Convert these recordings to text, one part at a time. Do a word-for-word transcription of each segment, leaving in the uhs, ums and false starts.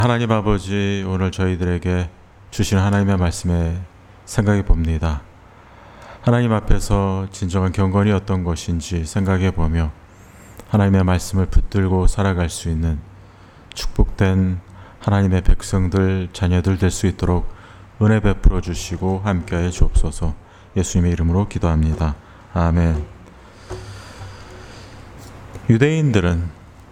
하나님 아버지, 오늘 저희들에게 주신 하나님의 말씀에 생각해 봅니다. 하나님 앞에서 진정한 경건이 어떤 것인지 생각해 보며 하나님의 말씀을 붙들고 살아갈 수 있는 축복된 하나님의 백성들, 자녀들 될 수 있도록 은혜 베풀어 주시고 함께하여 주옵소서. 예수님의 이름으로 기도합니다. 아멘. 유대인들은,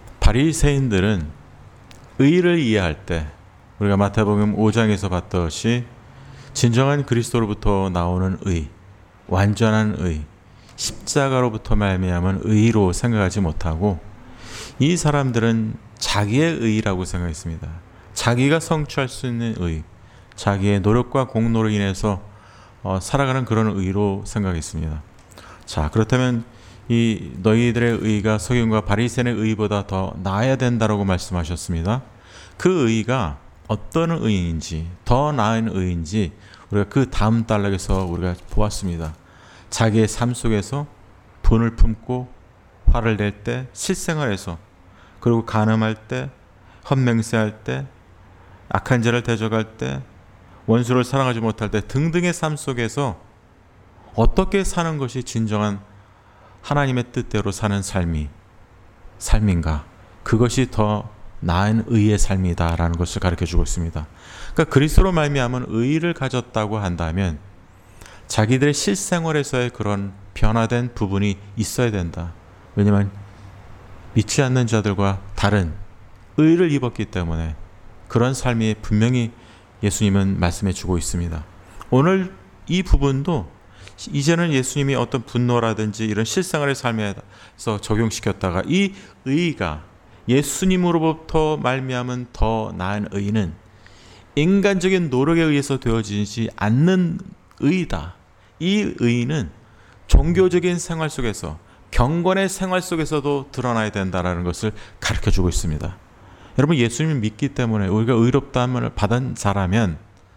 바리새인들은 의를 이해할 때 우리가 마태복음 오 장에서 봤듯이 진정한 그리스도로부터 나오는 의, 완전한 의, 십자가로부터 말미암은 의로 생각하지 못하고 이 사람들은 자기의 의라고 생각했습니다. 자기가 성취할 수 있는 의, 자기의 노력과 공로로 인해서 어, 살아가는 그런 의로 생각했습니다. 자, 그렇다면 이 너희들의 의가 서기관과 바리새인의 의보다 더 나아야 된다라고 말씀하셨습니다. 그 의가 어떤 의인지, 더 나은 의인지 우리가 그 다음 단락에서 우리가 보았습니다. 자기의 삶 속에서 분을 품고 화를 낼 때, 실생활에서, 그리고 간음할 때, 헛맹세할 때, 악한 자를 대적할 때, 원수를 사랑하지 못할 때 등등의 삶 속에서 어떻게 사는 것이 진정한 하나님의 뜻대로 사는 삶이 삶인가? 그것이 더 나은 의의 삶이다라는 것을 가르쳐주고 있습니다. 그러니까 그리스도로 말미암은 의를 가졌다고 한다면 자기들의 실생활에서의 그런 변화된 부분이 있어야 된다. 왜냐하면 믿지 않는 자들과 다른 의를 입었기 때문에 그런 삶이 분명히 예수님은 말씀해 주고 있습니다. 오늘 이 부분도 이제는 예수님이 어떤 분노라든지 이런 실생활의 삶에서 적용시켰다가 이 의가 예수님으로부터 말미암은 더 나은 의는 인간적인 노력에 의해서 되어지지 않는 의다. 이 의는 종교적인 생활 속에서, 경건의 생활 속에서도 드러나야 된다는 것을 가르쳐주고 있습니다. 여러분, 예수님을 믿기 때문에 우리가 의롭다함을 받은 자라면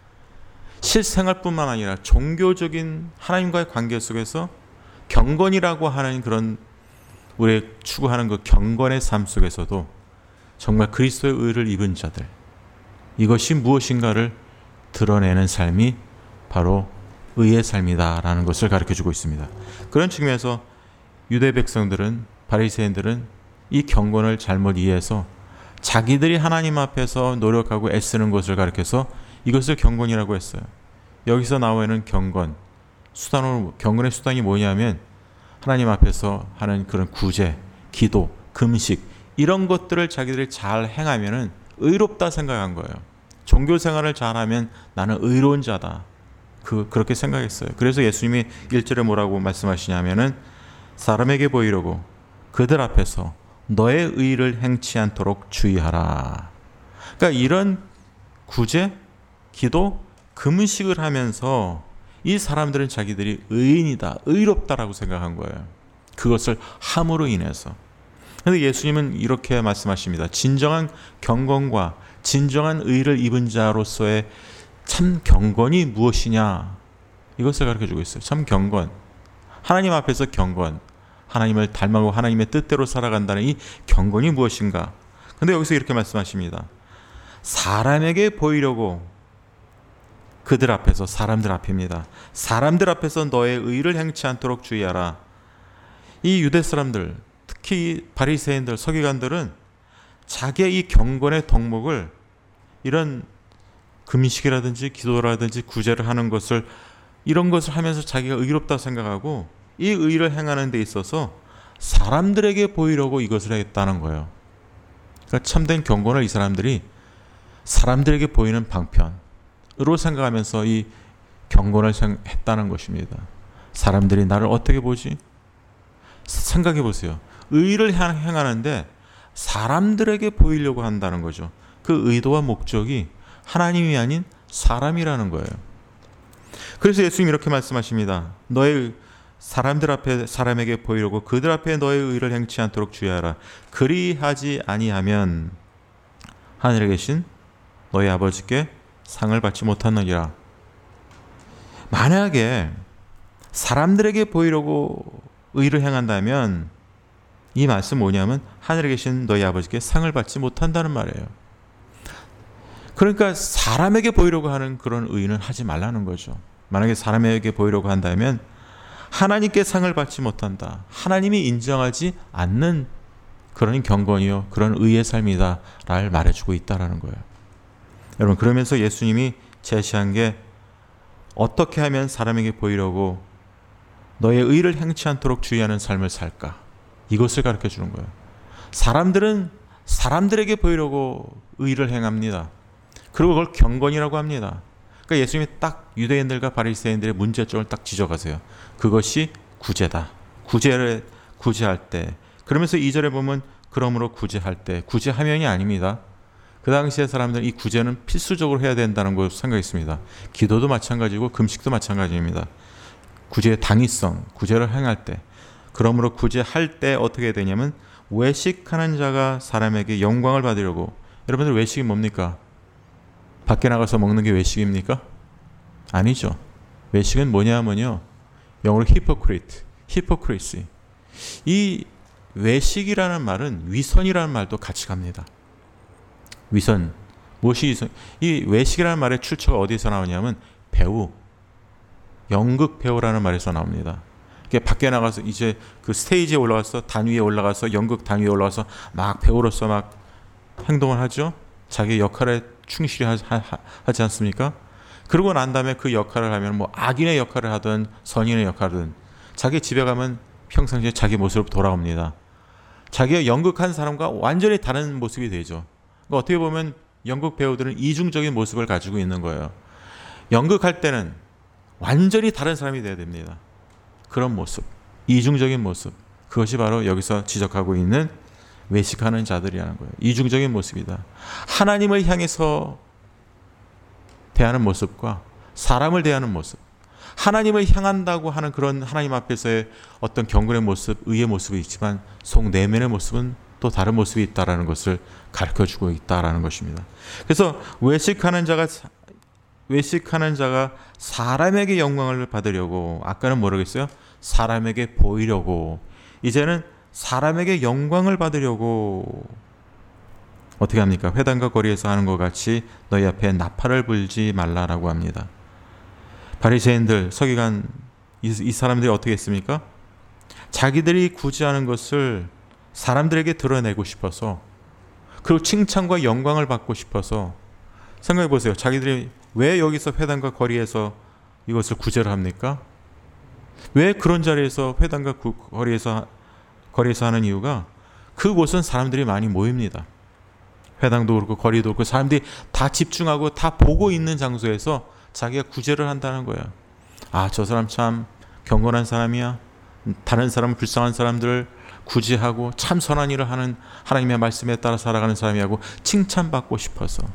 실생활뿐만 아니라 종교적인 하나님과의 관계 속에서 경건이라고 하는 그런 우리 추구하는 그 경건의 삶 속에서도 정말 그리스도의 의를 입은 자들, 이것이 무엇인가를 드러내는 삶이 바로 의의 삶이다라는 것을 가르쳐주고 있습니다. 그런 측면에서 유대 백성들은, 바리새인들은 이 경건을 잘못 이해해서 자기들이 하나님 앞에서 노력하고 애쓰는 것을 가르쳐서 이것을 경건이라고 했어요. 여기서 나오는 경건, 수단으로, 경건의 수단이 뭐냐면 하나님 앞에서 하는 그런 구제, 기도, 금식, 이런 것들을 자기들이 잘 행하면은 의롭다 생각한 거예요. 종교 생활을 잘하면 나는 의로운 자다. 그, 그렇게 생각했어요. 그래서 예수님이 일 절에 뭐라고 말씀하시냐면은 사람에게 보이려고 그들 앞에서 너의 의를 행치 않도록 주의하라. 그러니까 이런 구제, 기도, 금식을 하면서 이 사람들은 자기들이 의인이다, 의롭다라고 생각한 거예요. 그것을 함으로 인해서. 그런데 예수님은 이렇게 말씀하십니다. 진정한 경건과 진정한 의를 입은 자로서의 참 경건이 무엇이냐, 이것을 가르쳐주고 있어요. 참 경건, 하나님 앞에서 경건, 하나님을 닮아고 하나님의 뜻대로 살아간다는 이 경건이 무엇인가. 그런데 여기서 이렇게 말씀하십니다. 사람에게 보이려고 그들 앞에서, 사람들 앞입니다. 사람들 앞에서 너의 의를 행치 않도록 주의하라. 이 유대 사람들, 특히 바리새인들, 서기관들은 자기의 이 경건의 덕목을 이런 금식이라든지 기도라든지 구제를 하는 것을, 이런 것을 하면서 자기가 의롭다 생각하고 이 의를 행하는 데 있어서 사람들에게 보이려고 이것을 했다는 거예요. 그러니까 참된 경건을 이 사람들이 사람들에게 보이는 방편으로 생각하면서 이 경건을 했다는 것입니다. 사람들이 나를 어떻게 보지? 생각해 보세요. 의를 행하는데 사람들에게 보이려고 한다는 거죠. 그 의도와 목적이 하나님이 아닌 사람이라는 거예요. 그래서 예수님이 이렇게 말씀하십니다. 너의 사람들 앞에, 사람에게 보이려고 그들 앞에 너의 의를 행치 않도록 주의하라. 그리하지 아니하면 하늘에 계신 너희 아버지께 상을 받지 못하느니라. 만약에 사람들에게 보이려고 의를 행한다면 이 말씀 뭐냐면 하늘에 계신 너희 아버지께 상을 받지 못한다는 말이에요. 그러니까 사람에게 보이려고 하는 그런 의는 하지 말라는 거죠. 만약에 사람에게 보이려고 한다면 하나님께 상을 받지 못한다, 하나님이 인정하지 않는 그런 경건이요, 그런 의의 삶이다 를 말해주고 있다라는 거예요. 여러분, 그러면서 예수님이 제시한 게 어떻게 하면 사람에게 보이려고 너의 의를 행치 않도록 주의하는 삶을 살까, 이것을 가르쳐 주는 거예요. 사람들은 사람들에게 보이려고 의를 행합니다. 그리고 그걸 경건이라고 합니다. 그러니까 예수님이 딱 유대인들과 바리새인들의 문제점을 딱 지적하세요. 그것이 구제다. 구제를 구제할 때, 그러면서 이 절에 보면 그러므로 구제할 때, 구제하면이 아닙니다. 그 당시에 사람들은 이 구제는 필수적으로 해야 된다는 걸 생각했습니다. 기도도 마찬가지고 금식도 마찬가지입니다. 구제의 당위성, 구제를 행할 때, 그러므로 구제할 때 어떻게 되냐면 외식하는 자가 사람에게 영광을 받으려고. 여러분들, 외식이 뭡니까? 밖에 나가서 먹는 게 외식입니까? 아니죠. 외식은 뭐냐면요, 영어로 히포크리트, 히포크리시. 이 외식이라는 말은 위선이라는 말도 같이 갑니다. 위선. 무엇이 위선? 이 외식이라는 말의 출처가 어디서 나오냐면 배우, 연극 배우라는 말에서 나옵니다. 밖에 나가서 이제 그 스테이지에 올라가서, 단 위에 올라가서, 연극 단 위에 올라가서 막 배우로서 막 행동을 하죠. 자기 역할에 충실히 하, 하, 하지 않습니까? 그러고 난 다음에 그 역할을 하면 뭐 악인의 역할을 하든 선인의 역할을 하든 자기 집에 가면 평상시에 자기 모습으로 돌아옵니다. 자기가 연극한 사람과 완전히 다른 모습이 되죠. 그러니까 어떻게 보면 연극 배우들은 이중적인 모습을 가지고 있는 거예요. 연극할 때는 완전히 다른 사람이 돼야 됩니다. 그런 모습, 이중적인 모습, 그것이 바로 여기서 지적하고 있는 외식하는 자들이라는 거예요. 이중적인 모습이다. 하나님을 향해서 대하는 모습과 사람을 대하는 모습, 하나님을 향한다고 하는 그런 하나님 앞에서의 어떤 경건의 모습, 의의 모습이 있지만 속 내면의 모습은 또 다른 모습이 있다라는 것을 가르쳐주고 있다라는 것입니다. 그래서 외식하는 자가 외식하는 자가 사람에게 영광을 받으려고, 아까는 뭐라겠어요? 사람에게 보이려고. 이제는 사람에게 영광을 받으려고 어떻게 합니까? 회당과 거리에서 하는 것 같이 너희 앞에 나팔을 불지 말라라고 합니다. 바리새인들, 서기관, 이, 이 사람들이 어떻게 했습니까? 자기들이 구제하는 것을 사람들에게 드러내고 싶어서, 그리고 칭찬과 영광을 받고 싶어서. 생각해 보세요. 자기들이 왜 여기서 회당과 거리에서 이것을 구제를 합니까? 왜 그런 자리에서 회당과 구, 거리에서 거리에서 하는 이유가, 그곳은 사람들이 많이 모입니다. 회당도 그렇고 거리도 그렇고 사람들이 다 집중하고 다 보고 있는 장소에서 자기가 구제를 한다는 거예요. 아, 저 사람 참 경건한 사람이야. 다른 사람은 불쌍한 사람들을 구제하고 참 선한 일을 하는, 하나님의 말씀에 따라 살아가는 사람이라고 칭찬받고 싶어서,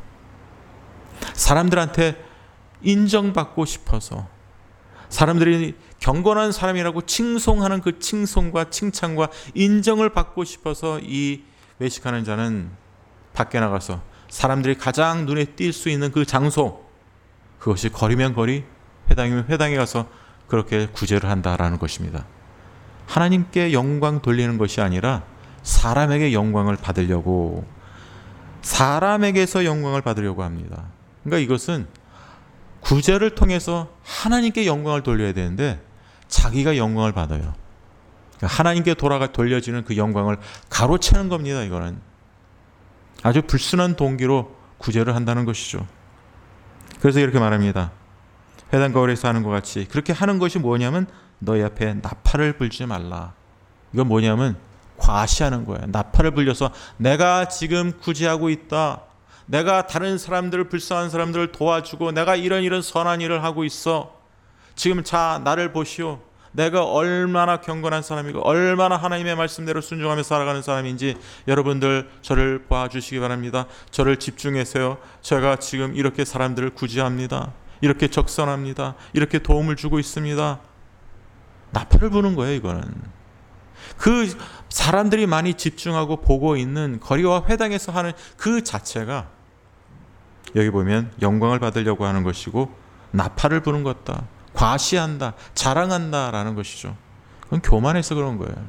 사람들한테 인정받고 싶어서, 사람들이 경건한 사람이라고 칭송하는 그 칭송과 칭찬과 인정을 받고 싶어서 이 외식하는 자는 밖에 나가서 사람들이 가장 눈에 띌 수 있는 그 장소, 그것이 거리면 거리, 회당이면 회당에 가서 그렇게 구제를 한다라는 것입니다. 하나님께 영광 돌리는 것이 아니라 사람에게 영광을 받으려고, 사람에게서 영광을 받으려고 합니다. 그러니까 이것은 구제를 통해서 하나님께 영광을 돌려야 되는데 자기가 영광을 받아요. 그러니까 하나님께 돌아가 돌려지는 그 영광을 가로채는 겁니다. 이거는 아주 불순한 동기로 구제를 한다는 것이죠. 그래서 이렇게 말합니다. 회당 거울에서 하는 것 같이 그렇게 하는 것이 뭐냐면 너희 앞에 나팔을 불지 말라. 이건 뭐냐면 과시하는 거예요. 나팔을 불려서 내가 지금 구제하고 있다. 내가 다른 사람들을, 불쌍한 사람들을 도와주고 내가 이런 이런 선한 일을 하고 있어. 지금 자, 나를 보시오. 내가 얼마나 경건한 사람이고 얼마나 하나님의 말씀대로 순종하며 살아가는 사람인지 여러분들 저를 봐주시기 바랍니다. 저를 집중해서요. 제가 지금 이렇게 사람들을 구제합니다. 이렇게 적선합니다. 이렇게 도움을 주고 있습니다. 나팔을 부는 거예요. 이거는 그 사람들이 많이 집중하고 보고 있는 거리와 회당에서 하는 그 자체가 여기 보면 영광을 받으려고 하는 것이고 나팔을 부는 것다, 과시한다, 자랑한다라는 것이죠. 그건 교만해서 그런 거예요.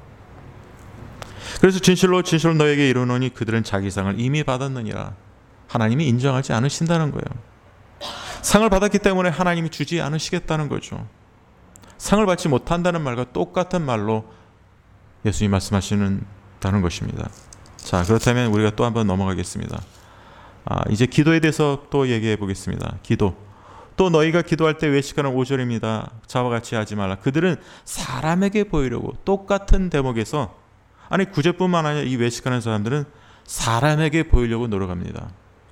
그래서 진실로 진실로 너에게 이르노니 그들은 자기 상을 이미 받았느니라. 하나님이 인정하지 않으신다는 거예요. 상을 받았기 때문에 하나님이 주지 않으시겠다는 거죠. 상을 받지 못한다는 말과 똑같은 말로 예수님 말씀하시는다는 것입니다. 자, 그렇다면 우리가 또 한번 넘어가겠습니다. 아, 이제 기도에 대해서 또 얘기해 보겠습니다. 기도. 또 너희가 기도할 때 외식하는 오 절입니다. 자와 같이 하지 말라. 그들은 사람에게 보이려고, 똑같은 대목에서, 아니 구 절뿐만 아니라 이 외식하는 사람들은 사람에게 보이려고 노력합니다.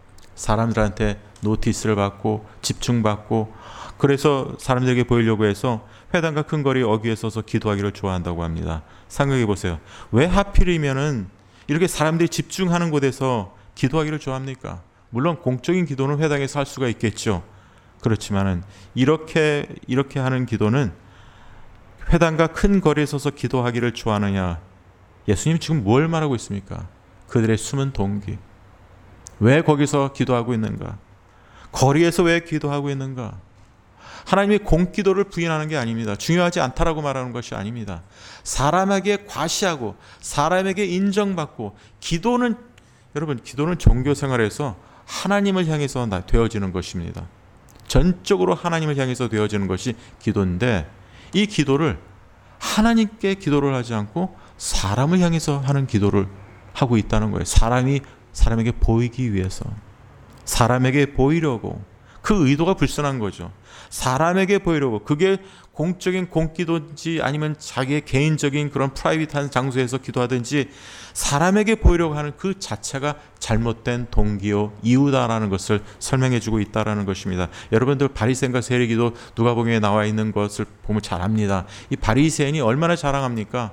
사람들한테 노티스를 받고 집중받고, 그래서 사람들에게 보이려고 해서 회당과 큰 거리 어귀에 서서 기도하기를 좋아한다고 합니다. 생각해 보세요. 왜 하필이면은 이렇게 사람들이 집중하는 곳에서 기도하기를 좋아합니까? 물론 공적인 기도는 회당에서 할 수가 있겠죠. 그렇지만은 이렇게 이렇게 하는 기도는, 회당과 큰 거리에 서서 기도하기를 좋아하느냐? 예수님 지금 뭘 말하고 있습니까? 그들의 숨은 동기. 왜 거기서 기도하고 있는가? 거리에서 왜 기도하고 있는가? 하나님이 공기도를 부인하는 게 아닙니다. 중요하지 않다라고 말하는 것이 아닙니다. 사람에게 과시하고 사람에게 인정받고, 기도는, 여러분, 기도는 종교 생활에서 하나님을 향해서 되어지는 것입니다. 전적으로 하나님을 향해서 되어지는 것이 기도인데, 이 기도를 하나님께 기도를 하지 않고 사람을 향해서 하는 기도를 하고 있다는 거예요. 사람이 사람에게 보이기 위해서, 사람에게 보이려고. 그 의도가 불순한 거죠. 사람에게 보이려고. 그게 공적인 공기도인지 아니면 자기의 개인적인 그런 프라이빗한 장소에서 기도하든지, 사람에게 보이려고 하는 그 자체가 잘못된 동기요 이유다라는 것을 설명해 주고 있다라는 것입니다. 여러분들 바리새인과 세리기도 누가복음에 나와 있는 것을 보면 잘 압니다. 이 바리새인이 얼마나 자랑합니까?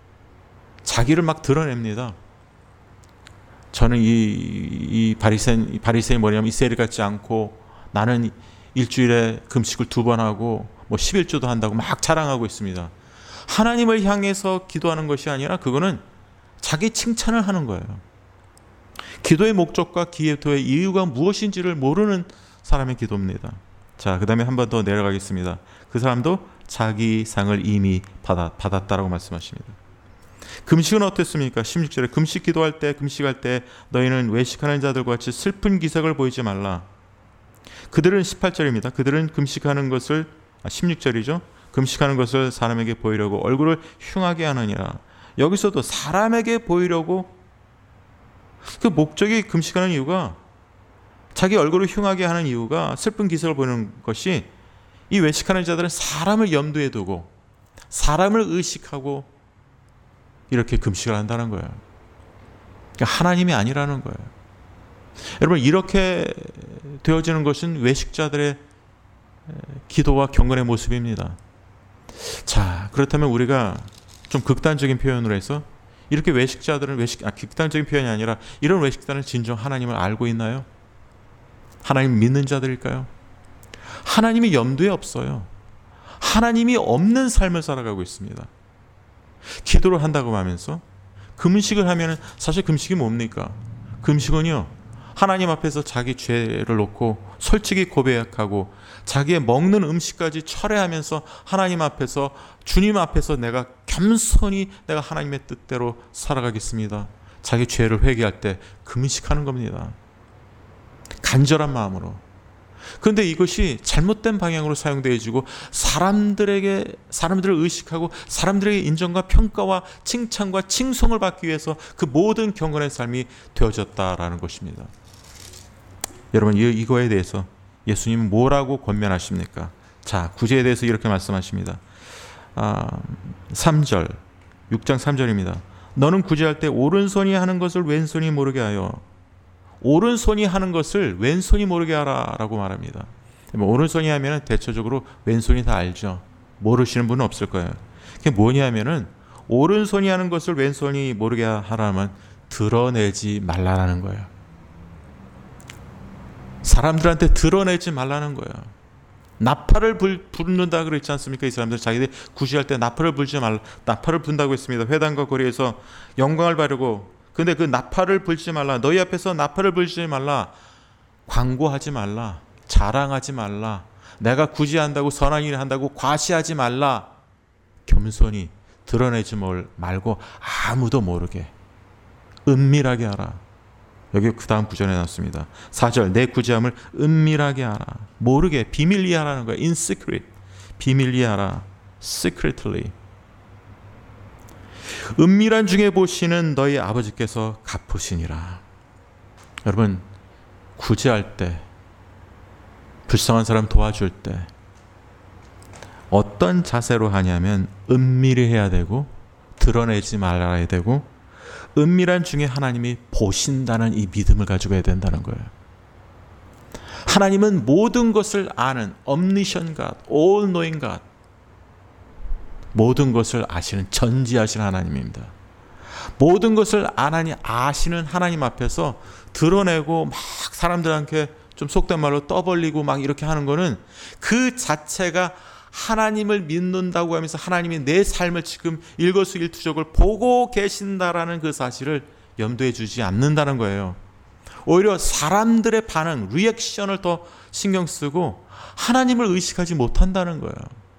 자기를 막 드러냅니다. 저는 이, 이 바리새인, 바리새인 뭐냐면 이 세리 같지 않고, 나는 일주일에 금식을 두 번 하고 뭐 십일조도 한다고 막 자랑하고 있습니다. 하나님을 향해서 기도하는 것이 아니라 그거는 자기 칭찬을 하는 거예요. 기도의 목적과 기도의 이유가 무엇인지를 모르는 사람의 기도입니다. 자, 그 다음에 한 번 더 내려가겠습니다. 그 사람도 자기 상을 이미 받았, 받았다라고 말씀하십니다. 금식은 어땠습니까? 십육 절에 금식 기도할 때, 금식할 때 너희는 외식하는 자들과 같이 슬픈 기색을 보이지 말라. 그들은 십팔 절입니다. 그들은 금식하는 것을, 아, 십육 절이죠. 금식하는 것을 사람에게 보이려고 얼굴을 흉하게 하느니라. 여기서도 사람에게 보이려고, 그 목적이, 금식하는 이유가, 자기 얼굴을 흉하게 하는 이유가, 슬픈 기색을 보이는 것이, 이 외식하는 자들은 사람을 염두에 두고 사람을 의식하고 이렇게 금식을 한다는 거예요. 그러니까 하나님이 아니라는 거예요. 여러분, 이렇게 되어지는 것은 외식자들의 기도와 경건의 모습입니다. 자, 그렇다면 우리가 좀 극단적인 표현으로 해서, 이렇게 외식자들은 외식, 아, 극단적인 표현이 아니라 이런 외식자는 진정 하나님을 알고 있나요? 하나님 믿는 자들일까요? 하나님이 염두에 없어요. 하나님이 없는 삶을 살아가고 있습니다. 기도를 한다고 하면서 금식을 하면, 사실 금식이 뭡니까? 금식은요, 하나님 앞에서 자기 죄를 놓고 솔직히 고백하고 자기의 먹는 음식까지 철회하면서 하나님 앞에서, 주님 앞에서 내가 겸손히 내가 하나님의 뜻대로 살아가겠습니다. 자기 죄를 회개할 때 금식하는 겁니다. 간절한 마음으로. 그런데 이것이 잘못된 방향으로 사용되어지고, 사람들에게, 사람들을 의식하고 사람들에게 인정과 평가와 칭찬과 칭송을 받기 위해서 그 모든 경건의 삶이 되어졌다라는 것입니다. 여러분, 이거에 대해서 예수님은 뭐라고 권면하십니까? 자, 구제에 대해서 이렇게 말씀하십니다. 아, 삼 절, 육 장 삼 절입니다. 너는 구제할 때 오른손이 하는 것을 왼손이 모르게 하여. 오른손이 하는 것을 왼손이 모르게 하라라고 말합니다. 오른손이 하면 대체적으로 왼손이 다 알죠. 모르시는 분은 없을 거예요. 그게 뭐냐면은, 오른손이 하는 것을 왼손이 모르게 하라면 드러내지 말라라는 거예요. 사람들한테 드러내지 말라는 거예요. 나팔을 불, 부른다 그랬지 않습니까? 이 사람들 자기들 구제할 때 나팔을 불지 말라, 나팔을 분다고 했습니다. 회당과 거리에서 영광을 바르고. 근데 그 나팔을 불지 말라, 너희 앞에서 나팔을 불지 말라, 광고하지 말라, 자랑하지 말라, 내가 구제한다고 선한 일을 한다고 과시하지 말라. 겸손히 드러내지 말고 아무도 모르게 은밀하게 하라. 여기 그 다음 구절에 나왔습니다. 사 절, 내 구제함을 은밀하게 하라. 모르게, 비밀리에 하라는 거예요. in secret. 비밀리에 하라. secretly. 은밀한 중에 보시는 너희 아버지께서 갚으시니라. 여러분, 구제할 때, 불쌍한 사람 도와줄 때 어떤 자세로 하냐면 은밀히 해야 되고 드러내지 말아야 되고 은밀한 중에 하나님이 보신다는 이 믿음을 가지고 해야 된다는 거예요. 하나님은 모든 것을 아는 omniscient God, all knowing God, 모든 것을 아시는 전지하시는 하나님입니다. 모든 것을 아나니 아시는 하나님 앞에서 드러내고 막 사람들한테 좀 속된 말로 떠벌리고 막 이렇게 하는 거는 그 자체가 하나님을 믿는다고 하면서 하나님이 내 삶을 지금 일거수일투족을 보고 계신다라는 그 사실을 염두에 두지 않는다는 거예요. 오히려 사람들의 반응, 리액션을 더 신경 쓰고 하나님을 의식하지 못한다는 거예요.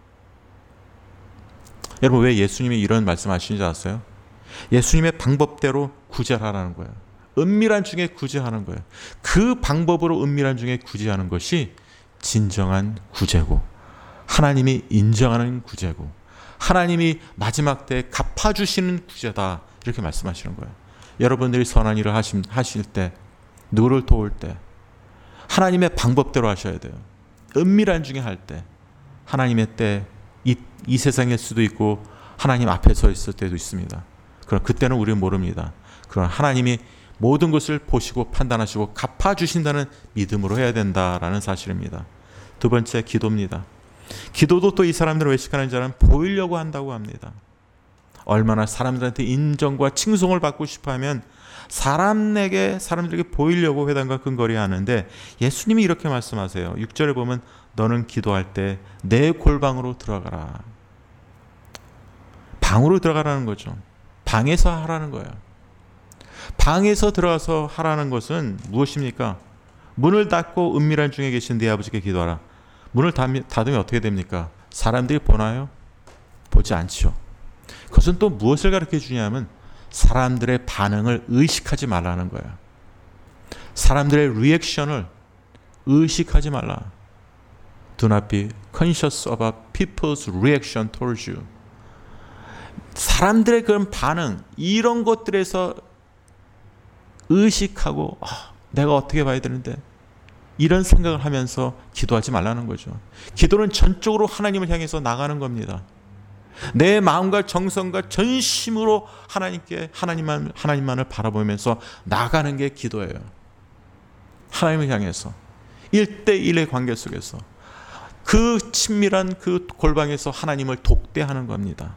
여러분, 왜 예수님이 이런 말씀하시는지 아세요? 예수님의 방법대로 구제하라는 거예요. 은밀한 중에 구제하는 거예요. 그 방법으로 은밀한 중에 구제하는 것이 진정한 구제고 하나님이 인정하는 구제고 하나님이 마지막 때에 갚아주시는 구제다, 이렇게 말씀하시는 거예요. 여러분들이 선한 일을 하실 때, 누구를 도울 때 하나님의 방법대로 하셔야 돼요. 은밀한 중에 할 때, 하나님의 때 이, 이 세상일 수도 있고 하나님 앞에 서 있을 때도 있습니다. 그럼 그때는 우리는 모릅니다. 그러나 하나님이 모든 것을 보시고 판단하시고 갚아주신다는 믿음으로 해야 된다라는 사실입니다. 두 번째, 기도입니다. 기도도 또 이 사람들을 외식하는 자는 보이려고 한다고 합니다. 얼마나 사람들한테 인정과 칭송을 받고 싶어하면 사람에게 사람들에게 보이려고 회당과 근거리 하는데, 예수님이 이렇게 말씀하세요. 육 절에 보면 너는 기도할 때 내 골방으로 들어가라. 방으로 들어가라는 거죠. 방에서 하라는 거예요. 방에서 들어가서 하라는 것은 무엇입니까? 문을 닫고 은밀한 중에 계신 네 아버지께 기도하라. 문을 닫으면 어떻게 됩니까? 사람들이 보나요? 보지 않죠. 그것은 또 무엇을 가르쳐 주냐면 사람들의 반응을 의식하지 말라는 거예요. 사람들의 리액션을 의식하지 말라. Do not be conscious about people's reaction towards you. 사람들의 그런 반응, 이런 것들에서 의식하고 아, 내가 어떻게 봐야 되는데 이런 생각을 하면서 기도하지 말라는 거죠. 기도는 전적으로 하나님을 향해서 나가는 겁니다. 내 마음과 정성과 전심으로 하나님께 하나님만, 하나님만을 바라보면서 나가는 게 기도예요. 하나님을 향해서 일대일의 관계 속에서 그 친밀한 그 골방에서 하나님을 독대하는 겁니다.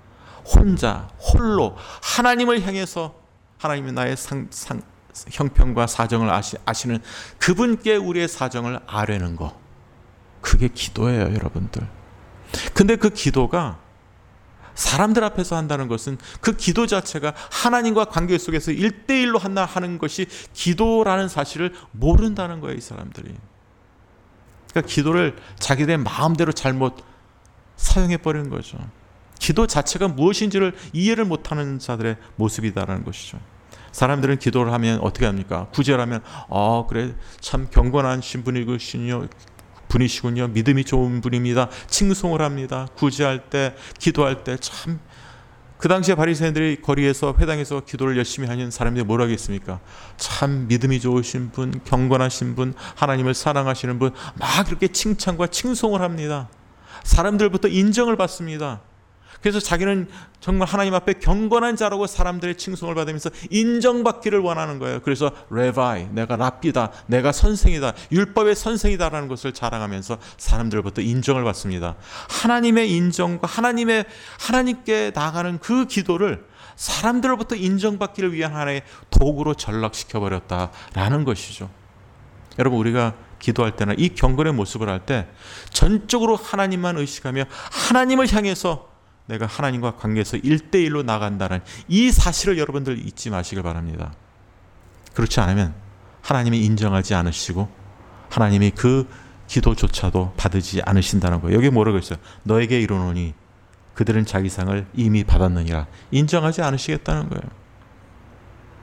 혼자 홀로 하나님을 향해서 하나님이 나의 상, 상, 형편과 사정을 아시, 아시는 그분께 우리의 사정을 아뢰는 거, 그게 기도예요, 여러분들. 근데 그 기도가 사람들 앞에서 한다는 것은 그 기도 자체가 하나님과 관계 속에서 일대일로 한다 하는 것이 기도라는 사실을 모른다는 거예요, 이 사람들이. 그러니까 기도를 자기들 마음대로 잘못 사용해버리는 거죠. 기도 자체가 무엇인지를 이해를 못하는 자들의 모습이다라는 것이죠. 사람들은 기도를 하면 어떻게 합니까? 구제를 하면 아 그래 참 경건한 신분이시군요, 분이시군요, 믿음이 좋은 분입니다, 칭송을 합니다. 구제할 때, 기도할 때 참 그 당시에 바리새인들이 거리에서 회당에서 기도를 열심히 하는 사람들이 뭐라 하겠습니까? 참 믿음이 좋으신 분, 경건하신 분, 하나님을 사랑하시는 분, 막 그렇게 칭찬과 칭송을 합니다. 사람들부터 인정을 받습니다. 그래서 자기는 정말 하나님 앞에 경건한 자라고 사람들의 칭송을 받으면서 인정받기를 원하는 거예요. 그래서 레바이, 내가 랍비다, 내가 선생이다, 율법의 선생이다라는 것을 자랑하면서 사람들부터 인정을 받습니다. 하나님의 인정과 하나님의 하나님께 나가는 그 기도를 사람들로부터 인정받기를 위한 하나의 도구로 전락시켜버렸다라는 것이죠. 여러분, 우리가 기도할 때나 이 경건의 모습을 할 때 전적으로 하나님만 의식하며 하나님을 향해서 내가 하나님과 관계에서 일대일로 나간다는 이 사실을 여러분들 잊지 마시길 바랍니다. 그렇지 않으면 하나님이 인정하지 않으시고 하나님이 그 기도조차도 받으지 않으신다는 거예요. 여기 뭐라고 했어요? 너에게 이르노니 그들은 자기 상을 이미 받았느니라. 인정하지 않으시겠다는 거예요.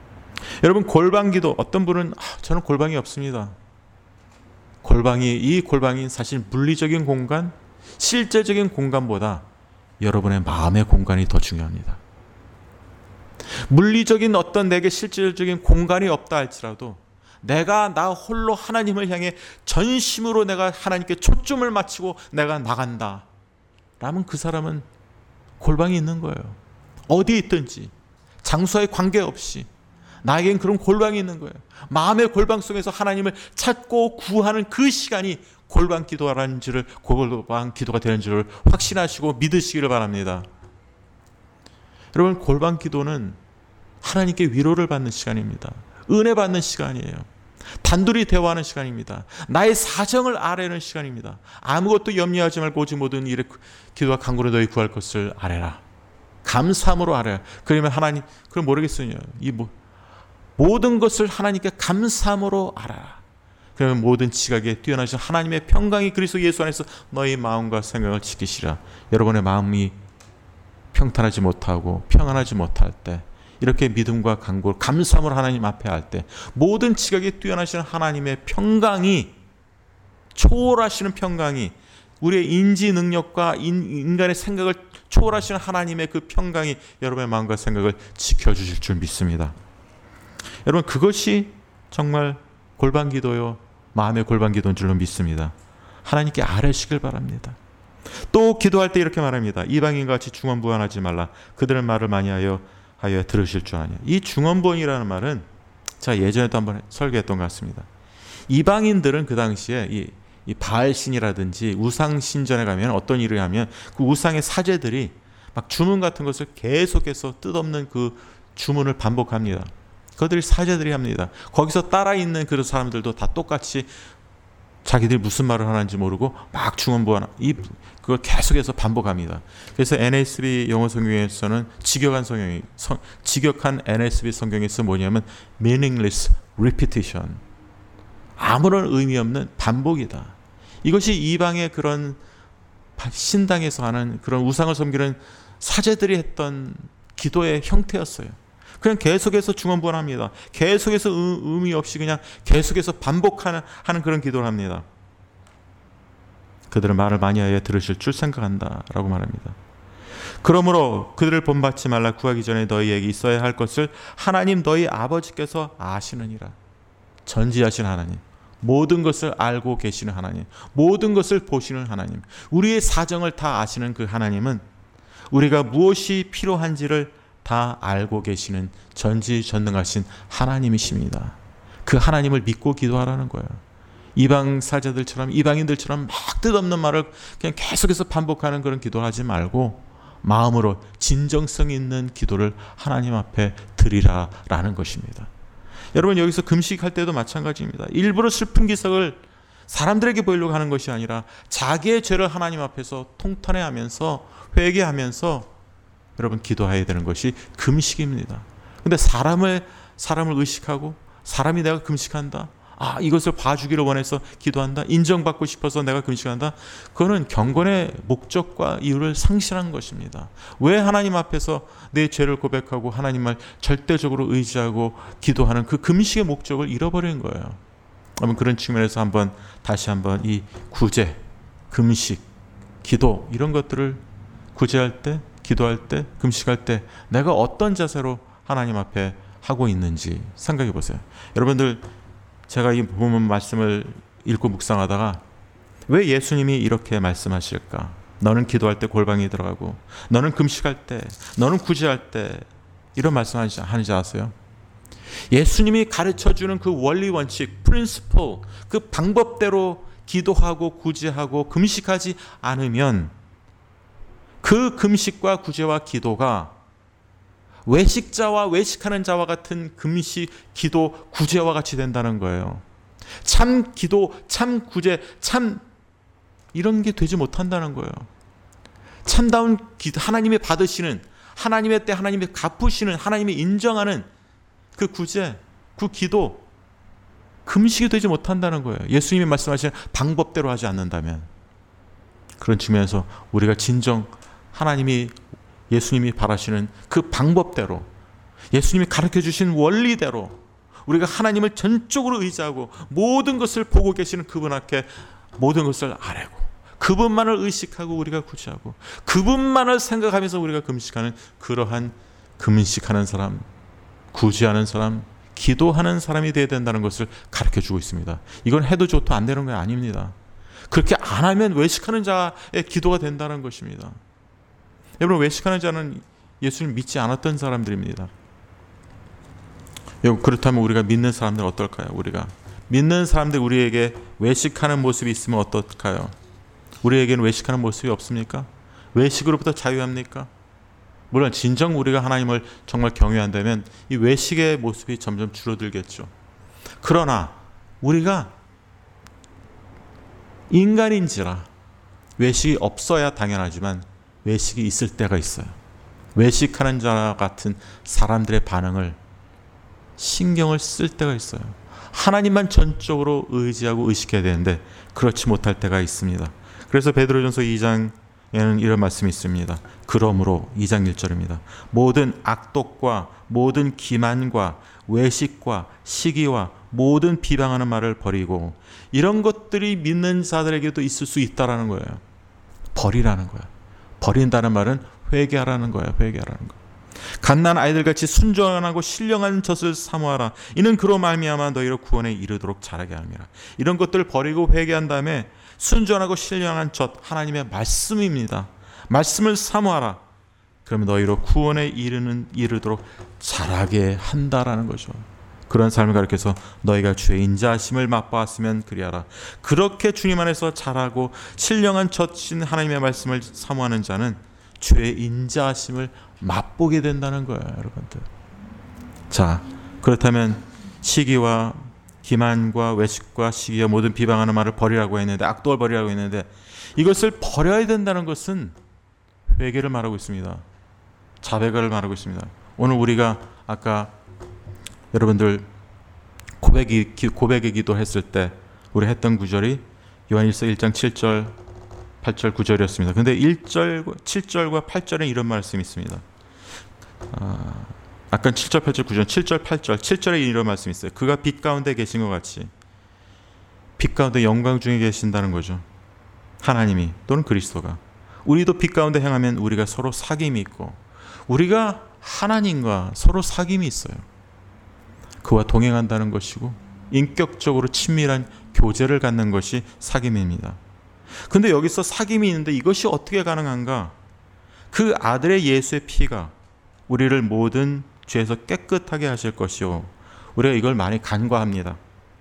여러분, 골방기도, 어떤 분은 아, 저는 골방이 없습니다. 골방이, 이 골방이 사실 물리적인 공간, 실제적인 공간보다 여러분의 마음의 공간이 더 중요합니다. 물리적인 어떤 내게 실질적인 공간이 없다 할지라도 내가 나 홀로 하나님을 향해 전심으로 내가 하나님께 초점을 맞추고 내가 나간다 라면 그 사람은 골방이 있는 거예요. 어디에 있든지 장소에 관계없이 나에겐 그런 골방이 있는 거예요. 마음의 골방 속에서 하나님을 찾고 구하는 그 시간이 골방 기도라는 줄을, 골방 기도가 되는 줄을 확신하시고 믿으시기를 바랍니다. 여러분, 골방 기도는 하나님께 위로를 받는 시간입니다. 은혜 받는 시간이에요. 단둘이 대화하는 시간입니다. 나의 사정을 아뢰는 시간입니다. 아무것도 염려하지 말고 오직 모든 일에 기도와 간구로 너희 구할 것을 아뢰라. 감사함으로 아뢰라. 그러면 하나님, 그럼 모르겠어요. 이 뭐, 모든 것을 하나님께 감사함으로 알아라. 그러면 모든 지각에 뛰어나신 하나님의 평강이 그리스도 예수 안에서 너희 마음과 생각을 지키시라. 여러분의 마음이 평탄하지 못하고 평안하지 못할 때, 이렇게 믿음과 간구를 감사함으로 하나님 앞에 할 때, 모든 지각에 뛰어나신 하나님의 평강이, 초월하시는 평강이, 우리의 인지 능력과 인간의 생각을 초월하시는 하나님의 그 평강이 여러분의 마음과 생각을 지켜주실 줄 믿습니다. 여러분, 그것이 정말 골방 기도요, 마음의 골방 기도인 줄로 믿습니다. 하나님께 아뢰시길 바랍니다. 또 기도할 때 이렇게 말합니다. 이방인과 같이 중언부언하지 말라. 그들은 말을 많이 하여 하여 들으실 줄 아냐. 이 중언부언이라는 말은 제가 예전에도 한번 설교했던 것 같습니다. 이방인들은 그 당시에 이, 이 바알신이라든지 우상 신전에 가면 어떤 일을 하면 그 우상의 사제들이 막 주문 같은 것을 계속해서 뜻없는 그 주문을 반복합니다. 그들이 사제들이 합니다. 거기서 따라 있는 그 사람들도 다 똑같이 자기들이 무슨 말을 하는지 모르고 막 중언부언, 이 그걸 계속해서 반복합니다. 그래서 엔에스비 영어 성경에서는 직역한 성경이 성, 직역한 엔에스비 성경에서 뭐냐면 meaningless repetition, 아무런 의미 없는 반복이다. 이것이 이방의 그런 신당에서 하는 그런 우상을 섬기는 사제들이 했던 기도의 형태였어요. 그냥 계속해서 중언부언합니다. 계속해서 의미 없이 그냥 계속해서 반복하는 하는 그런 기도를 합니다. 그들은 말을 많이 하여 들으실 줄 생각한다 라고 말합니다. 그러므로 그들을 본받지 말라. 구하기 전에 너희에게 있어야 할 것을 하나님 너희 아버지께서 아시느니라. 전지하신 하나님, 모든 것을 알고 계시는 하나님, 모든 것을 보시는 하나님, 우리의 사정을 다 아시는 그 하나님은 우리가 무엇이 필요한지를 다 알고 계시는 전지전능하신 하나님이십니다. 그 하나님을 믿고 기도하라는 거예요. 이방 사제들처럼, 이방인들처럼 막 뜻없는 말을 그냥 계속해서 반복하는 그런 기도를 하지 말고 마음으로 진정성 있는 기도를 하나님 앞에 드리라라는 것입니다. 여러분, 여기서 금식할 때도 마찬가지입니다. 일부러 슬픈 기색을 사람들에게 보이려고 하는 것이 아니라 자기의 죄를 하나님 앞에서 통탄해하면서 회개하면서 여러분 기도해야 되는 것이 금식입니다. 근데 사람을 사람을 의식하고 사람이 내가 금식한다, 아 이것을 봐주기를 원해서 기도한다, 인정받고 싶어서 내가 금식한다, 그거는 경건의 목적과 이유를 상실한 것입니다. 왜 하나님 앞에서 내 죄를 고백하고 하나님을 절대적으로 의지하고 기도하는 그 금식의 목적을 잃어버린 거예요. 그러면 그런 측면에서 한번 다시 한번 이 구제, 금식, 기도 이런 것들을 구제할 때, 기도할 때, 금식할 때 내가 어떤 자세로 하나님 앞에 하고 있는지 생각해 보세요. 여러분들, 제가 이 본문 말씀을 읽고 묵상하다가 왜 예수님이 이렇게 말씀하실까? 너는 기도할 때 골방에 들어가고, 너는 금식할 때, 너는 구제할 때 이런 말씀하는지 아세요? 예수님이 가르쳐주는 그 원리 원칙, 프린시플, 그 방법대로 기도하고 구제하고 금식하지 않으면 그 금식과 구제와 기도가 외식자와 외식하는 자와 같은 금식, 기도, 구제와 같이 된다는 거예요. 참 기도, 참 구제, 참 이런 게 되지 못한다는 거예요. 참다운 기도, 하나님이 받으시는, 하나님의 때 하나님이 갚으시는, 하나님이 인정하는 그 구제, 그 기도, 금식이 되지 못한다는 거예요. 예수님이 말씀하시는 방법대로 하지 않는다면. 그런 측면에서 우리가 진정 하나님이, 예수님이 바라시는 그 방법대로, 예수님이 가르쳐 주신 원리대로 우리가 하나님을 전적으로 의지하고 모든 것을 보고 계시는 그분 앞에 모든 것을 아뢰고 그분만을 의식하고 우리가 구제하고 그분만을 생각하면서 우리가 금식하는 그러한 금식하는 사람, 구제하는 사람, 기도하는 사람이 되어야 된다는 것을 가르쳐 주고 있습니다. 이건 해도 좋도 안 되는 거 아닙니다. 그렇게 안 하면 외식하는 자의 기도가 된다는 것입니다. 여러분, 외식하는 자는 예수님 믿지 않았던 사람들입니다. 그렇다면 우리가 믿는 사람들은 어떨까요? 우리가 믿는 사람들 우리에게 외식하는 모습이 있으면 어떨까요? 우리에게는 외식하는 모습이 없습니까? 외식으로부터 자유합니까? 물론 진정 우리가 하나님을 정말 경외한다면 이 외식의 모습이 점점 줄어들겠죠. 그러나 우리가 인간인지라 외식이 없어야 당연하지만 외식이 있을 때가 있어요. 외식하는 자 같은 사람들의 반응을 신경을 쓸 때가 있어요. 하나님만 전적으로 의지하고 의식해야 되는데 그렇지 못할 때가 있습니다. 그래서 베드로전서 이 장에는 이런 말씀이 있습니다. 그러므로 이 장 일 절입니다. 모든 악독과 모든 기만과 외식과 시기와 모든 비방하는 말을 버리고, 이런 것들이 믿는 자들에게도 있을 수 있다라는 거예요. 버리라는 거예요. 버린다는 말은 회개하라는 거예요. 회개하라는 거. 갓난 아이들같이 순전하고 신령한 젖을 사모하라. 이는 그로 말미암아 너희로 구원에 이르도록 자라게 함이라. 이런 것들을 버리고 회개한 다음에 순전하고 신령한 젖, 하나님의 말씀입니다. 말씀을 사모하라. 그러면 너희로 구원에 이르는 이르도록 자라게 한다라는 거죠. 그런 삶을 가르쳐서 너희가 주의 인자하심을 맛보았으면 그리하라. 그렇게 주님 안에서 자라고 신령한 젖인 하나님의 말씀을 사모하는 자는 주의 인자하심을 맛보게 된다는 거예요, 여러분들. 자, 그렇다면 시기와 기만과 외식과 시기와 모든 비방하는 말을 버리라고 했는데, 악독을 버리라고 했는데, 이것을 버려야 된다는 것은 회개를 말하고 있습니다. 자백을 말하고 있습니다. 오늘 우리가 아까 여러분들 고백이, 고백의 기도 했을 때 우리 했던 구절이 요한일서 일 장 칠 절 팔 절 구 절이었습니다. 근데 일 절, 칠 절과 팔 절에 이런 말씀이 있습니다. 아, 아까 칠 절, 팔 절, 구 절, 칠 절, 팔 절, 칠 절에 이런 말씀이 있어요. 그가 빛 가운데 계신 것 같이 빛 가운데 영광 중에 계신다는 거죠. 하나님이 또는 그리스도가. 우리도 빛 가운데 행하면 우리가 서로 사귐이 있고, 우리가 하나님과 서로 사귐이 있어요. 그와 동행한다는 것이고 인격적으로 친밀한 교제를 갖는 것이 사귐입니다. 근데 여기서 사귐이 있는데 이것이 어떻게 가능한가? 그 아들의 예수의 피가 우리를 모든 죄에서 깨끗하게 하실 것이요. 우리가 이걸 많이 간과합니다.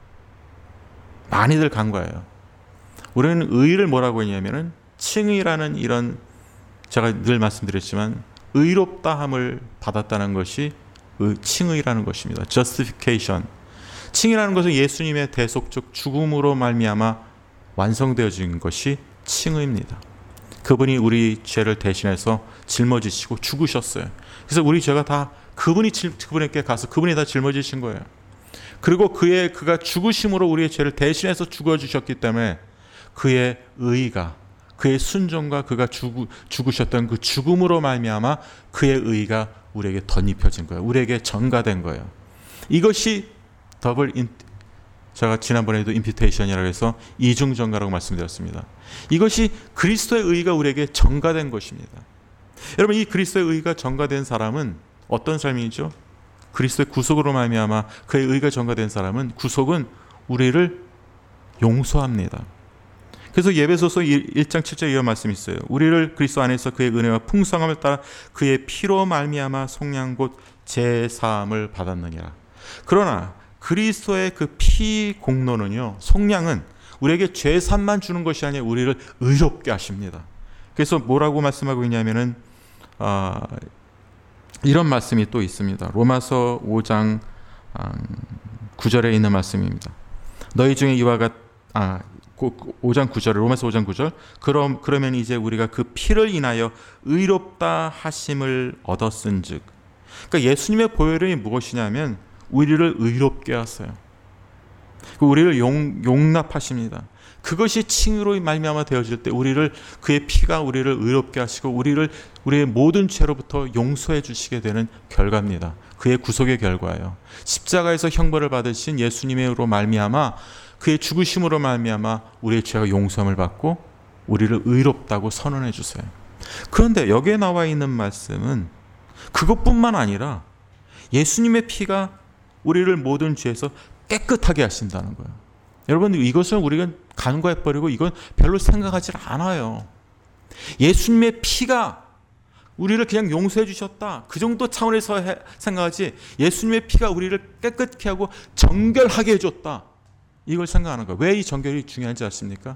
많이들 간과해요. 우리는 의를 뭐라고 했냐면은 칭의라는, 이런, 제가 늘 말씀드렸지만 의롭다함을 받았다는 것이 칭의라는 것입니다. justification. 칭의라는 것은 예수님의 대속적 죽음으로 말미암아 완성되어진 것이 칭의입니다. 그분이 우리 죄를 대신해서 짊어지시고 죽으셨어요. 그래서 우리 죄가 다 그분이 그분에게 가서 그분이 다 짊어지신 거예요. 그리고 그의 그가 죽으심으로 우리의 죄를 대신해서 죽어주셨기 때문에 그의 의가, 그의 순종과 그가 죽, 죽으셨던 그 죽음으로 말미암아 그의 의가 우리에게 덧입혀진 거예요. 우리에게 전가된 거예요. 이것이 더블 인, 제가 지난번에도 임퓨테이션이라고 해서 이중 전가라고 말씀드렸습니다. 이것이 그리스도의 의가 우리에게 전가된 것입니다. 여러분, 이 그리스도의 의가 전가된 사람은 어떤 삶이죠? 그리스도의 구속으로 말미암아 그의 의가 전가된 사람은, 구속은 우리를 용서합니다. 그래서 예배소서 일 장 칠 절에 이런 말씀이 있어요. 우리를 그리스도 안에서 그의 은혜와 풍성함을 따라 그의 피로 말미암아 속량 곧 제사함을 받았느니라. 그러나 그리스도의 그 피 공로는요, 속량은 우리에게 죄산만 주는 것이 아니라 우리를 의롭게 하십니다. 그래서 뭐라고 말씀하고 있냐면은 아, 이런 말씀이 또 있습니다. 로마서 오 장 구 절에 있는 말씀입니다. 너희 중에 이와 같 아 오 장 구 절, 로마서 오 장 구 절. 그럼 그러면 이제 우리가 그 피를 인하여 의롭다 하심을 얻었은즉. 그러니까 예수님의 보혈이 무엇이냐면 우리를 의롭게 하세요. 우리를 용, 용납하십니다. 그것이 칭의로 말미암아 되어질 때 우리를 그의 피가 우리를 의롭게 하시고 우리를 우리의 모든 죄로부터 용서해 주시게 되는 결과입니다. 그의 구속의 결과예요. 십자가에서 형벌을 받으신 예수님으로 말미암아 그의 죽으심으로 말미암아 우리의 죄가 용서함을 받고 우리를 의롭다고 선언해 주세요. 그런데 여기에 나와 있는 말씀은 그것뿐만 아니라 예수님의 피가 우리를 모든 죄에서 깨끗하게 하신다는 거예요. 여러분, 이것을 우리가 간과해버리고 이건 별로 생각하지 않아요. 예수님의 피가 우리를 그냥 용서해 주셨다, 그 정도 차원에서 해, 생각하지 예수님의 피가 우리를 깨끗게 하고 정결하게 해줬다, 이걸 생각하는 거예요. 왜 이 정결이 중요한지 아십니까?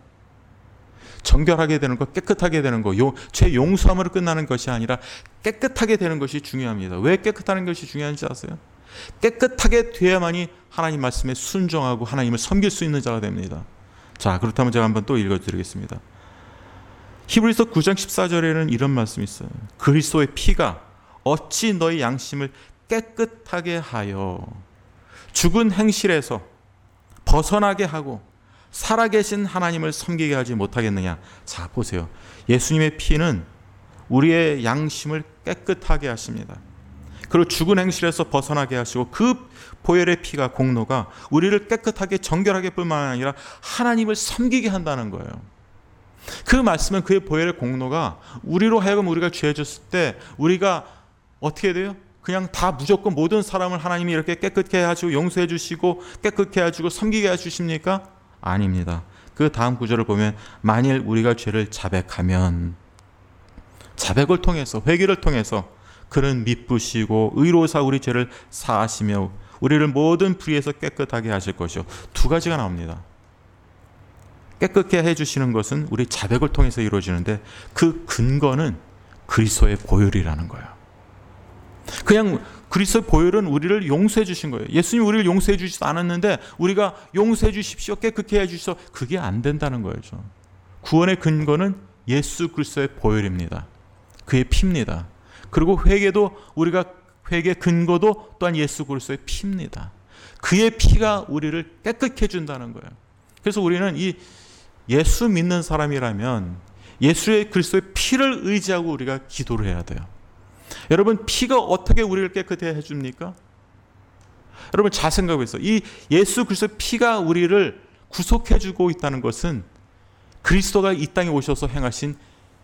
정결하게 되는 것, 깨끗하게 되는 것, 요, 죄 용서함으로 끝나는 것이 아니라 깨끗하게 되는 것이 중요합니다. 왜 깨끗하는 것이 중요한지 아세요? 깨끗하게 돼야만이 하나님 말씀에 순종하고 하나님을 섬길 수 있는 자가 됩니다. 자, 그렇다면 제가 한번 또 읽어드리겠습니다. 히브리서 구 장 십사 절에는 이런 말씀이 있어요. 그리스도의 피가 어찌 너희 양심을 깨끗하게 하여 죽은 행실에서 벗어나게 하고 살아계신 하나님을 섬기게 하지 못하겠느냐. 자, 보세요. 예수님의 피는 우리의 양심을 깨끗하게 하십니다. 그리고 죽은 행실에서 벗어나게 하시고 그 보혈의 피가, 공로가 우리를 깨끗하게 정결하게 뿐만 아니라 하나님을 섬기게 한다는 거예요. 그 말씀은 그의 보혈의 공로가 우리로 하여금 우리가 죄졌을 때 우리가 어떻게 돼요? 그냥 다 무조건 모든 사람을 하나님이 이렇게 깨끗게 해주고 용서해 주시고 깨끗게 해주고 섬기게 해주십니까? 아닙니다. 그 다음 구절을 보면 만일 우리가 죄를 자백하면 자백을 통해서, 회개를 통해서 그는 미쁘시고 의로사 우리 죄를 사하시며 우리를 모든 불의에서 깨끗하게 하실 것이요. 두 가지가 나옵니다. 깨끗게 해주시는 것은 우리 자백을 통해서 이루어지는데 그 근거는 그리스도의 보혈이라는 거예요. 그냥 그리스도의 보혈은 우리를 용서해 주신 거예요. 예수님 우리를 용서해 주지도 않았는데 우리가 용서해 주십시오, 깨끗게 해 주십시오, 그게 안 된다는 거죠. 구원의 근거는 예수 그리스도의 보혈입니다. 그의 피입니다. 그리고 회개도, 우리가 회개 근거도 또한 예수 그리스도의 피입니다. 그의 피가 우리를 깨끗게 해준다는 거예요. 그래서 우리는 이 예수 믿는 사람이라면 예수의 그리스도의 피를 의지하고 우리가 기도를 해야 돼요. 여러분, 피가 어떻게 우리를 깨끗해 해줍니까? 여러분 잘 생각해 보세요. 이 예수 그리스도의 피가 우리를 구속해주고 있다는 것은 그리스도가 이 땅에 오셔서 행하신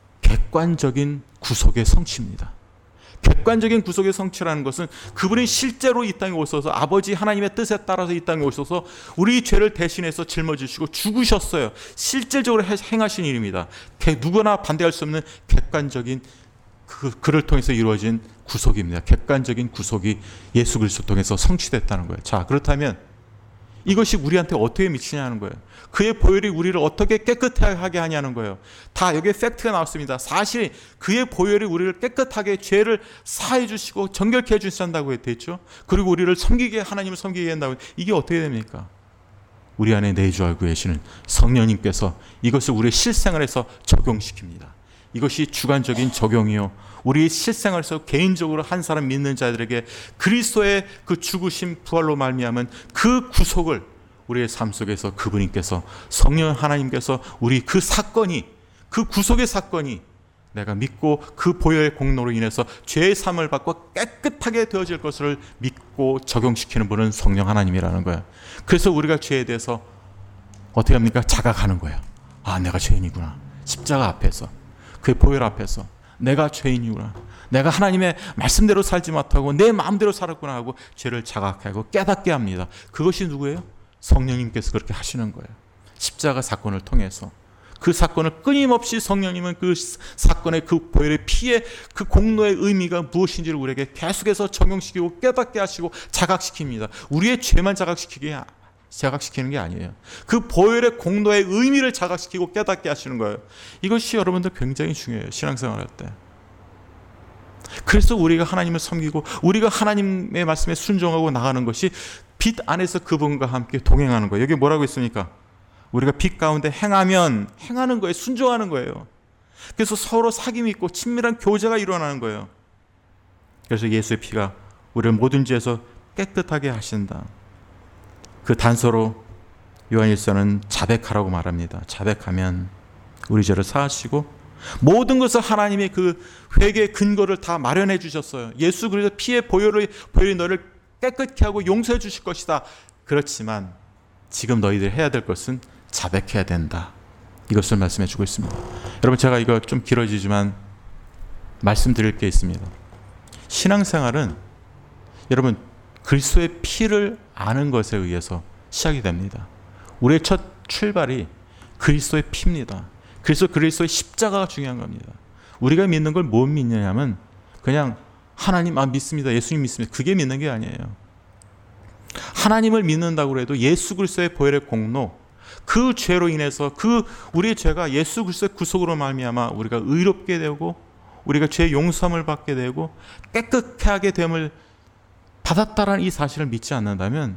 객관적인 구속의 성취입니다. 객관적인 구속의 성취라는 것은 그분이 실제로 이 땅에 오셔서 아버지 하나님의 뜻에 따라서 이 땅에 오셔서 우리 죄를 대신해서 짊어지시고 죽으셨어요. 실질적으로 행하신 일입니다. 누구나 반대할 수 없는 객관적인 그, 그를 통해서 이루어진 구속입니다. 객관적인 구속이 예수 그리스도 통해서 성취됐다는 거예요. 자, 그렇다면 이것이 우리한테 어떻게 미치냐는 거예요. 그의 보혈이 우리를 어떻게 깨끗하게 하냐는 거예요. 다 여기에 팩트가 나왔습니다. 사실 그의 보혈이 우리를 깨끗하게 죄를 사해 주시고 정결케 해 주신다고 했죠. 그리고 우리를 섬기게, 하나님을 섬기게 한다고. 이게 어떻게 됩니까? 우리 안에 내주하고 계시는 성령님께서 이것을 우리의 실생활에서 적용시킵니다. 이것이 주관적인 적용이요, 우리의 실생활에서 개인적으로 한 사람 믿는 자들에게 그리스도의 그 죽으심 부활로 말미암은 그 구속을 우리의 삶 속에서 그분께서, 성령 하나님께서 우리 그 사건이, 그 구속의 사건이 내가 믿고 그 보혈의 공로로 인해서 죄의 사함을 받고 깨끗하게 되어질 것을 믿고 적용시키는 분은 성령 하나님이라는 거예요. 그래서 우리가 죄에 대해서 어떻게 합니까? 자각하는 거예요. 아, 내가 죄인이구나. 십자가 앞에서, 그 보혈 앞에서 내가 죄인이구나, 내가 하나님의 말씀대로 살지 못하고 내 마음대로 살았구나 하고 죄를 자각하고 깨닫게 합니다. 그것이 누구예요? 성령님께서 그렇게 하시는 거예요. 십자가 사건을 통해서 그 사건을 끊임없이 성령님은 그 사건의 그 보혈의 피의 그 공로의 의미가 무엇인지를 우리에게 계속해서 적용시키고 깨닫게 하시고 자각시킵니다. 우리의 죄만 자각시키게 자각시키는 게 아니에요. 그 보혈의 공로의 의미를 자각시키고 깨닫게 하시는 거예요. 이것이 여러분들 굉장히 중요해요. 신앙생활 할 때. 그래서 우리가 하나님을 섬기고 우리가 하나님의 말씀에 순종하고 나가는 것이 빛 안에서 그분과 함께 동행하는 거예요. 여기 뭐라고 있습니까? 우리가 빛 가운데 행하면, 행하는 거예요. 순종하는 거예요. 그래서 서로 사귐이 있고 친밀한 교제가 일어나는 거예요. 그래서 예수의 피가 우리를 모든 죄에서 깨끗하게 하신다. 그 단서로 요한일서는 자백하라고 말합니다. 자백하면 우리 죄를 사하시고 모든 것을 하나님의 그 회개의 근거를 다 마련해 주셨어요. 예수 그리스도 피의 보혈의 보혈이 너를 깨끗게 하고 용서해 주실 것이다. 그렇지만 지금 너희들 해야 될 것은 자백해야 된다. 이것을 말씀해 주고 있습니다. 여러분, 제가 이거 좀 길어지지만 말씀드릴 게 있습니다. 신앙생활은 여러분 그리스도의 피를 아는 것에 의해서 시작이 됩니다. 우리의 첫 출발이 그리스도의 피입니다. 그래서 그리스도의 십자가가 중요한 겁니다. 우리가 믿는 걸 못 믿느냐면 그냥 하나님 아 믿습니다. 예수님 믿습니다. 그게 믿는 게 아니에요. 하나님을 믿는다고 해도 예수 그리스도의 보혈의 공로, 그 죄로 인해서 그 우리의 죄가 예수 그리스도의 구속으로 말미암아 우리가 의롭게 되고 우리가 죄의 용서함을 받게 되고 깨끗하게 됨을 받았다라는 이 사실을 믿지 않는다면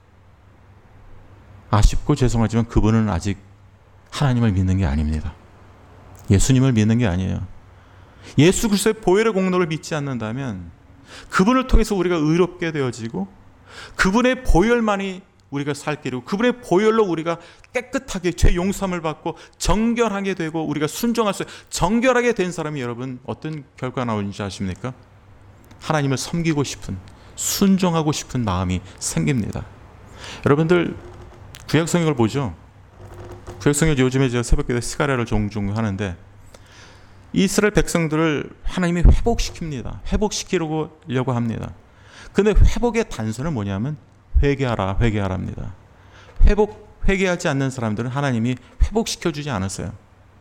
아쉽고 죄송하지만 그분은 아직 하나님을 믿는 게 아닙니다. 예수님을 믿는 게 아니에요. 예수 그리스도의 보혈의 공로를 믿지 않는다면 그분을 통해서 우리가 의롭게 되어지고 그분의 보혈만이 우리가 살 길이고 그분의 보혈로 우리가 깨끗하게 죄 용서함을 받고 정결하게 되고 우리가 순종할 수 정결하게 된 사람이 여러분 어떤 결과가 나오는지 아십니까? 하나님을 섬기고 싶은 순종하고 싶은 마음이 생깁니다. 여러분들 구약성경을 보죠. 구약성경 요즘에 제가 새벽기도 스가랴를 종종 하는데 이스라엘 백성들을 하나님이 회복시킵니다. 회복시키려고 합니다. 근데 회복의 단서는 뭐냐면 회개하라, 회개하랍니다. 회복, 회개하지 않는 사람들은 하나님이 회복시켜주지 않았어요.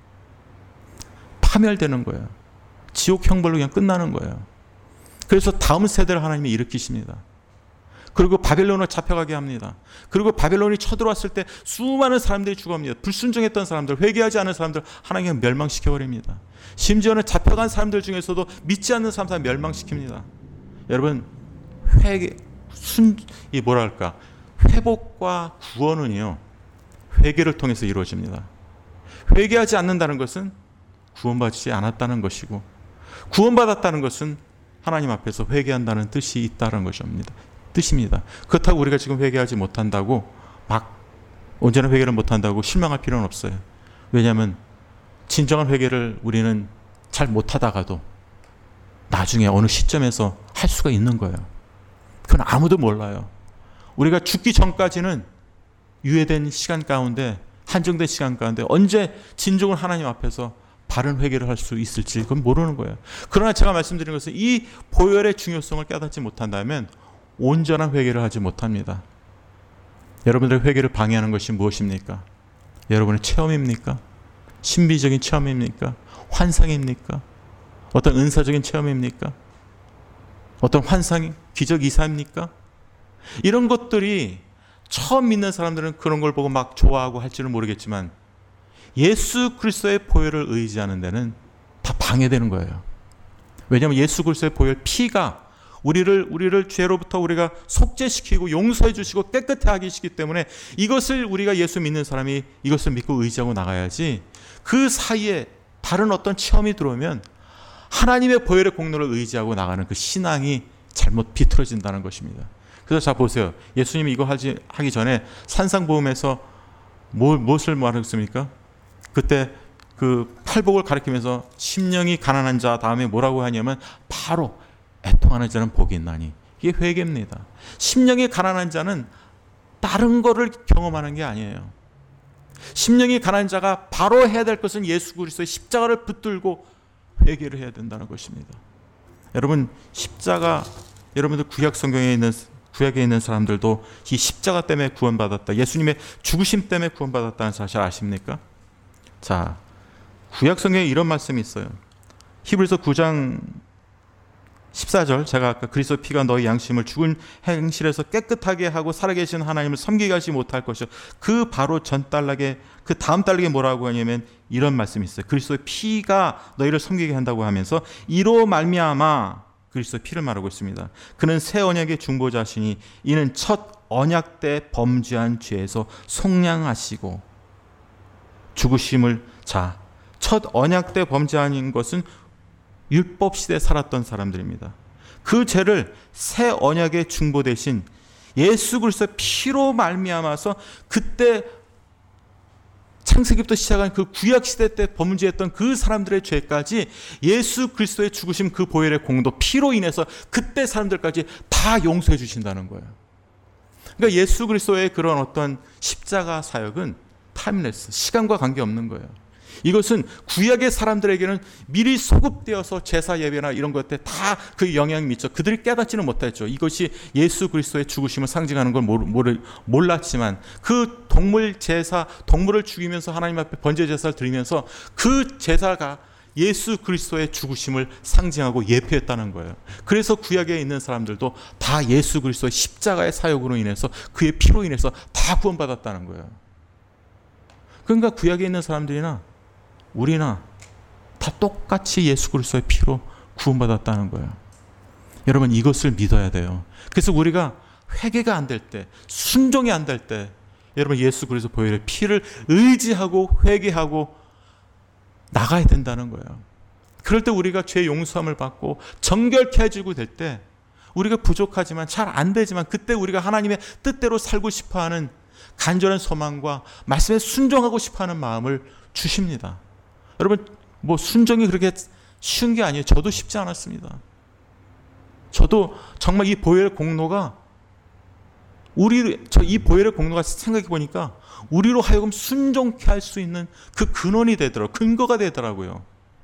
파멸되는 거예요. 지옥 형벌로 그냥 끝나는 거예요. 그래서 다음 세대를 하나님이 일으키십니다. 그리고 바벨론으로 잡혀가게 합니다. 그리고 바벨론이 쳐들어왔을 때 수많은 사람들이 죽어갑니다. 불순종했던 사람들, 회개하지 않은 사람들 하나님이 멸망시켜버립니다. 심지어는 잡혀간 사람들 중에서도 믿지 않는 사람들 멸망시킵니다. 여러분, 회개, 순, 이 뭐랄까, 회복과 구원은요, 회개를 통해서 이루어집니다. 회개하지 않는다는 것은 구원받지 않았다는 것이고, 구원받았다는 것은 하나님 앞에서 회개한다는 뜻이 있다는 것입니다. 뜻입니다. 그렇다고 우리가 지금 회개하지 못한다고 막 언제나 회개를 못한다고 실망할 필요는 없어요. 왜냐하면 진정한 회개를 우리는 잘 못하다가도 나중에 어느 시점에서 할 수가 있는 거예요. 그건 아무도 몰라요. 우리가 죽기 전까지는 유예된 시간 가운데 한정된 시간 가운데 언제 진정을 하나님 앞에서 바른 회개를 할 수 있을지 그건 모르는 거예요. 그러나 제가 말씀드린 것은 이 보혈의 중요성을 깨닫지 못한다면 온전한 회개를 하지 못합니다. 여러분들의 회개를 방해하는 것이 무엇입니까? 여러분의 체험입니까? 신비적인 체험입니까? 환상입니까? 어떤 은사적인 체험입니까? 어떤 환상, 기적 이사입니까? 이런 것들이 처음 믿는 사람들은 그런 걸 보고 막 좋아하고 할지는 모르겠지만 예수 그리스도의 보혈을 의지하는 데는 다 방해되는 거예요. 왜냐하면 예수 그리스도의 보혈 피가 우리를 우리를 죄로부터 우리가 속죄시키고 용서해 주시고 깨끗하게 하시기 때문에 이것을 우리가 예수 믿는 사람이 이것을 믿고 의지하고 나가야지 그 사이에 다른 어떤 체험이 들어오면 하나님의 보혈의 공로를 의지하고 나가는 그 신앙이 잘못 비틀어진다는 것입니다. 그래서 자 보세요. 예수님이 이거 하지, 하기 전에 산상보험에서 뭐, 무엇을 말했습니까? 그때 그 팔복을 가리키면서 심령이 가난한 자 다음에 뭐라고 하냐면 바로 애통하는 자는 복이 있나니. 이게 회개입니다. 심령이 가난한 자는 다른 거를 경험하는 게 아니에요. 심령이 가난한 자가 바로 해야 될 것은 예수 그리스도의 십자가를 붙들고 회개를 해야 된다는 것입니다. 여러분 십자가 여러분들 구약 성경에 있는 구약에 있는 사람들도 이 십자가 때문에 구원받았다. 예수님의 죽으심 때문에 구원받았다는 사실 아십니까? 자, 구약 성경에 이런 말씀이 있어요. 히브리서 구 장 십사 절 제가 아까 그리스도 피가 너희 양심을 죽은 행실에서 깨끗하게 하고 살아계신 하나님을 섬기게 하지 못할 것이요. 그 바로 전 달락에 그 다음 달락에 뭐라고 하냐면 이런 말씀이 있어요. 그리스도의 피가 너희를 섬기게 한다고 하면서 이로 말미암아 그리스도의 피를 말하고 있습니다. 그는 새 언약의 중보자시니 이는 첫 언약 때 범죄한 죄에서 속량하시고 죽으심을 자, 첫 언약 때 범죄한 것은 율법 시대에 살았던 사람들입니다. 그 죄를 새 언약의 중보 대신 예수 그리스도의 피로 말미암아서 그때 창세기부터 시작한 그 구약 시대 때 범죄했던 그 사람들의 죄까지 예수 그리스도의 죽으심 그 보혈의 공도 피로 인해서 그때 사람들까지 다 용서해 주신다는 거예요. 그러니까 예수 그리스도의 그런 어떤 십자가 사역은 타임레스, 시간과 관계없는 거예요. 이것은 구약의 사람들에게는 미리 소급되어서 제사 예배나 이런 것 때 다 그 영향이 미쳐 그들이 깨닫지는 못했죠. 이것이 예수 그리스도의 죽으심을 상징하는 걸 몰랐지만 그 동물 제사, 동물을 죽이면서 하나님 앞에 번제 제사를 드리면서 그 제사가 예수 그리스도의 죽으심을 상징하고 예표했다는 거예요. 그래서 구약에 있는 사람들도 다 예수 그리스도의 십자가의 사역으로 인해서 그의 피로 인해서 다 구원받았다는 거예요. 그러니까 구약에 있는 사람들이나 우리나 다 똑같이 예수 그리스도의 피로 구원받았다는 거예요. 여러분 이것을 믿어야 돼요. 그래서 우리가 회개가 안 될 때, 순종이 안 될 때 여러분 예수 그리스도 보혈의 피를 의지하고 회개하고 나가야 된다는 거예요. 그럴 때 우리가 죄 용서함을 받고 정결케 해주고 될 때 우리가 부족하지만 잘 안 되지만 그때 우리가 하나님의 뜻대로 살고 싶어하는 간절한 소망과 말씀에 순종하고 싶어하는 마음을 주십니다. 여러분 뭐 순종이 그렇게 쉬운 게 아니에요. 저도 쉽지 않았습니다. 저도 정말 이 보혈의 공로가 우리 저 이 보혈의 공로가 생각해 보니까 우리로 하여금 순종케 할 수 있는 그 근원이 되더라고요. 근거가 되더라고요.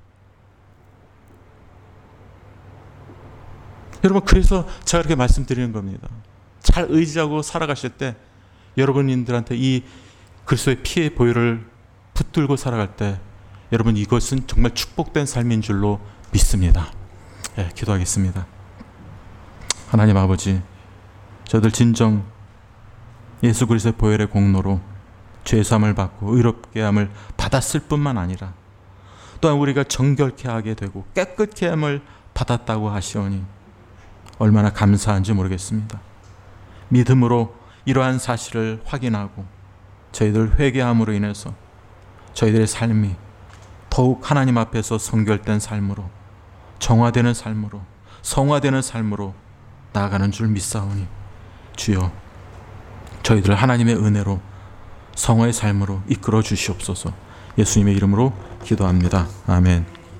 여러분 그래서 제가 이렇게 말씀드리는 겁니다. 잘 의지하고 살아가실 때 여러분들한테 이 그리스도의 피의 보혈을 붙들고 살아갈 때 여러분 이것은 정말 축복된 삶인 줄로 믿습니다. 예, 기도하겠습니다. 하나님 아버지, 저들 진정 예수 그리스도의 보혈의 공로로 죄사함을 받고 의롭게 함을 받았을 뿐만 아니라 또한 우리가 정결케 하게 되고 깨끗케 함을 받았다고 하시오니 얼마나 감사한지 모르겠습니다. 믿음으로 이러한 사실을 확인하고 저희들 회개함으로 인해서 저희들의 삶이 더욱 하나님 앞에서 성결된 삶으로, 정화되는 삶으로, 성화되는 삶으로 나아가는 줄 믿사오니 주여 저희들 하나님의 은혜로 성화의 삶으로 이끌어 주시옵소서. 예수님의 이름으로 기도합니다. 아멘.